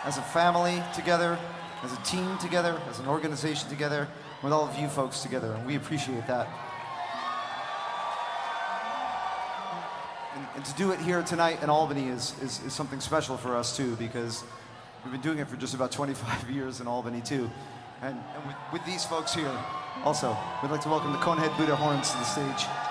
as a family together, as a team together, as an organization together, with all of you folks together, and we appreciate that. And to do it here tonight in Albany is something special for us too, because we've been doing it for just about 25 years in Albany too. And with these folks here, also, we'd like to welcome the Conehead Buddha Horns to the stage.